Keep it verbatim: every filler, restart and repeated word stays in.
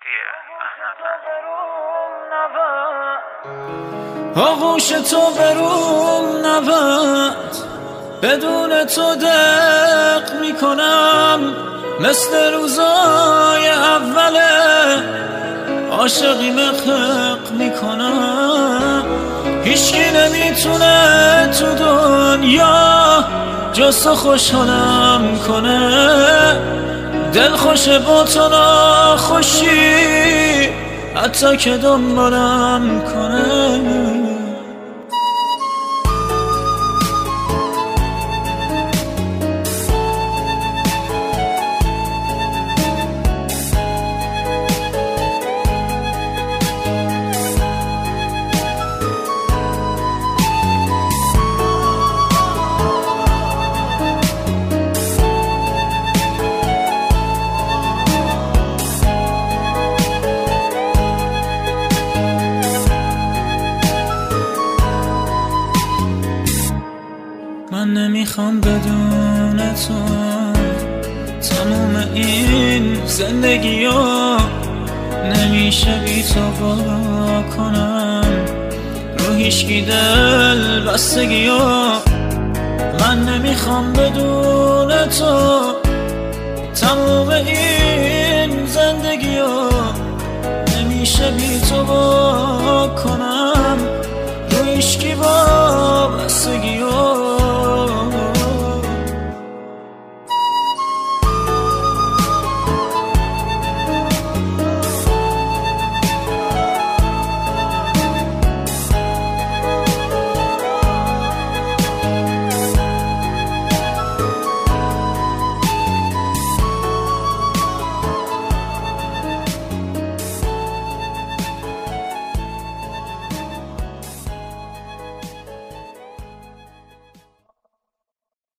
آغوش تو بروم نبند، بدون تو دق میکنم مثل روزای اوله، عاشقی مخلق میکنم. هیچکی نمیتونه تو دنیا جز تو خوشحالم کنه، دل خوش با تو ناخوشی حتی که دنبالم کنه. من نمیخوام بدون تو تموم این زندگی ها، نمیشه بی تو با کنم رو هیچکی دل بستگی ها. من نمیخوام بدون تو تموم این زندگی ها، نمیشه بی تو با کنم رو هیچکی با بستگی ها.